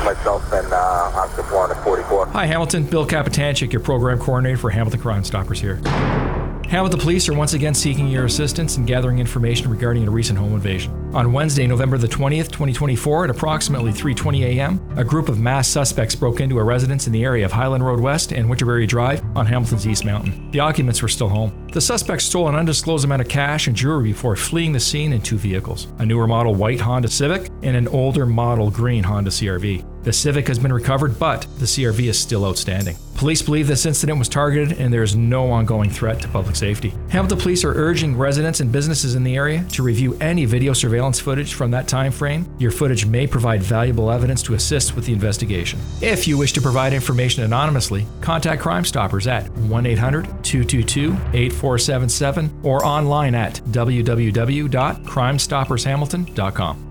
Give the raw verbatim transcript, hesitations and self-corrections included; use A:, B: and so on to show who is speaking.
A: myself and uh, Officer Florida forty-four.
B: Hi, Hamilton. Bill Kapitanchik, your program coordinator for Hamilton Crime Stoppers here. Hamilton Police are once again seeking your assistance in gathering information regarding a recent home invasion. On Wednesday, November the twentieth, twenty twenty-four, at approximately three twenty a.m., a group of masked suspects broke into a residence in the area of Highland Road West and Winterberry Drive on Hamilton's East Mountain. The occupants were still home. The suspects stole an undisclosed amount of cash and jewelry before fleeing the scene in two vehicles, a newer model white Honda Civic and an older model green Honda C R V. The Civic has been recovered, but the C R V is still outstanding. Police believe this incident was targeted and there is no ongoing threat to public safety. Hamilton Police are urging residents and businesses in the area to review any video surveillance footage from that time frame. Your footage may provide valuable evidence to assist with the investigation. If you wish to provide information anonymously, contact Crime Stoppers at one eight hundred, two two two, eight four seven seven or online at w w w dot crime stoppers hamilton dot com.